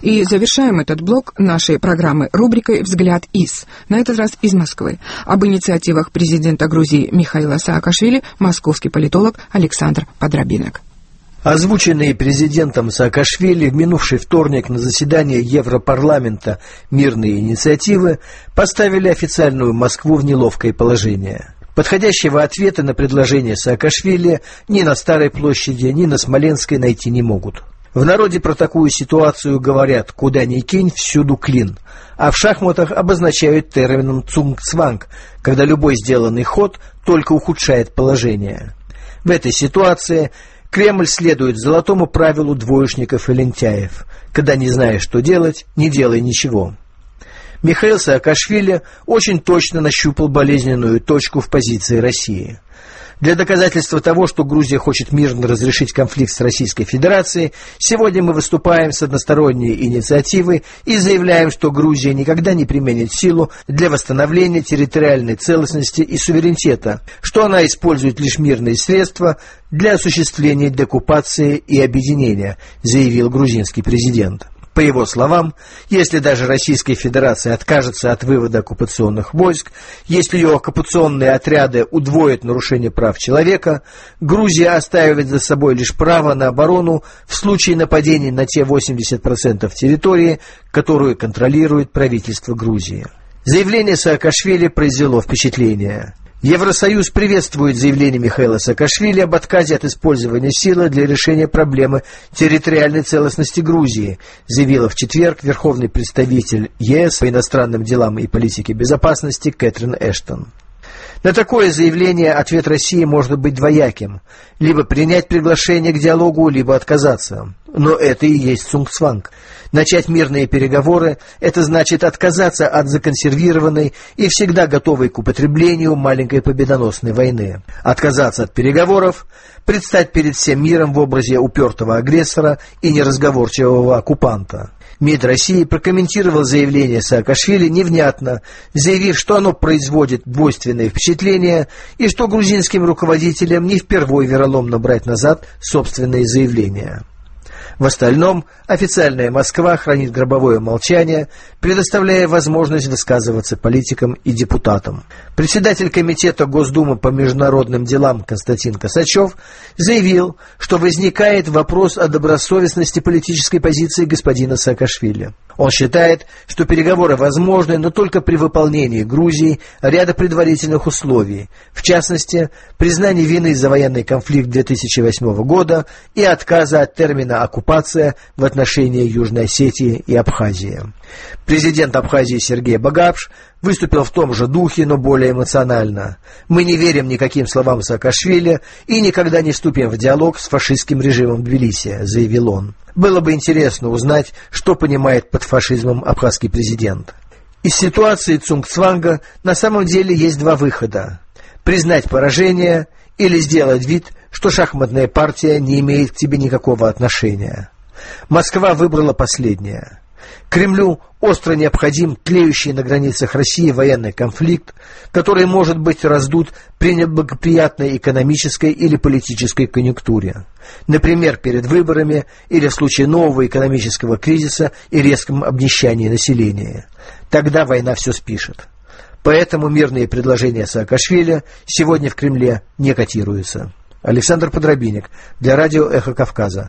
И завершаем этот блок нашей программы рубрикой «Взгляд из». На этот раз из Москвы. Об инициативах президента Грузии Михаила Саакашвили московский политолог Александр Подробинок. Озвученные президентом Саакашвили в минувший вторник на заседании Европарламента мирные инициативы поставили официальную Москву в неловкое положение. Подходящего ответа на предложение Саакашвили ни на Старой площади, ни на Смоленской найти не могут. В народе про такую ситуацию говорят «куда ни кинь, всюду клин», а в шахматах обозначают термином «цунгцванг», когда любой сделанный ход только ухудшает положение. В этой ситуации Кремль следует золотому правилу двоечников и лентяев: когда не знаешь, что делать, не делай ничего. Михаил Саакашвили очень точно нащупал болезненную точку в позиции России. Для доказательства того, что Грузия хочет мирно разрешить конфликт с Российской Федерацией, сегодня мы выступаем с односторонней инициативой и заявляем, что Грузия никогда не применит силу для восстановления территориальной целостности и суверенитета, что она использует лишь мирные средства для осуществления деоккупации и объединения, заявил грузинский президент. По его словам, если даже Российская Федерация откажется от вывода оккупационных войск, если ее оккупационные отряды удвоят нарушение прав человека, Грузия оставит за собой лишь право на оборону в случае нападений на те 80% территории, которую контролирует правительство Грузии. Заявление Саакашвили произвело впечатление. Евросоюз приветствует заявление Михаила Саакашвили об отказе от использования силы для решения проблемы территориальной целостности Грузии, заявила в четверг верховный представитель ЕС по иностранным делам и политике безопасности Кэтрин Эштон. На такое заявление ответ России может быть двояким: либо принять приглашение к диалогу, либо отказаться. Но это и есть цунгцванг. Начать мирные переговоры – это значит отказаться от законсервированной и всегда готовой к употреблению маленькой победоносной войны. Отказаться от переговоров – предстать перед всем миром в образе упертого агрессора и неразговорчивого оккупанта. МИД России прокомментировал заявление Саакашвили невнятно, заявив, что оно производит двойственное впечатление и что грузинским руководителям не впервой вероломно брать назад собственные заявления. В остальном официальная Москва хранит гробовое молчание, предоставляя возможность высказываться политикам и депутатам. Председатель комитета Госдумы по международным делам Константин Косачев заявил, что возникает вопрос о добросовестности политической позиции господина Саакашвили. Он считает, что переговоры возможны, но только при выполнении Грузией ряда предварительных условий, в частности, признания вины за военный конфликт 2008 года и отказа от термина «оккупация» в отношении Южной Осетии и Абхазии. Президент Абхазии Сергей Багапш выступил в том же духе, но более эмоционально. «Мы не верим никаким словам Саакашвили и никогда не вступим в диалог с фашистским режимом Тбилиси», заявил он. Было бы интересно узнать, что понимает под фашизмом абхазский президент. Из ситуации цунгцванга на самом деле есть два выхода: признать поражение или сделать вид, что шахматная партия не имеет к тебе никакого отношения. Москва выбрала последнее. Кремлю остро необходим тлеющий на границах России военный конфликт, который может быть раздут при неблагоприятной экономической или политической конъюнктуре. Например, перед выборами или в случае нового экономического кризиса и резком обнищании населения. Тогда война все спишет. Поэтому мирные предложения Саакашвили сегодня в Кремле не котируются. Александр Подробинок для радио «Эхо Кавказа».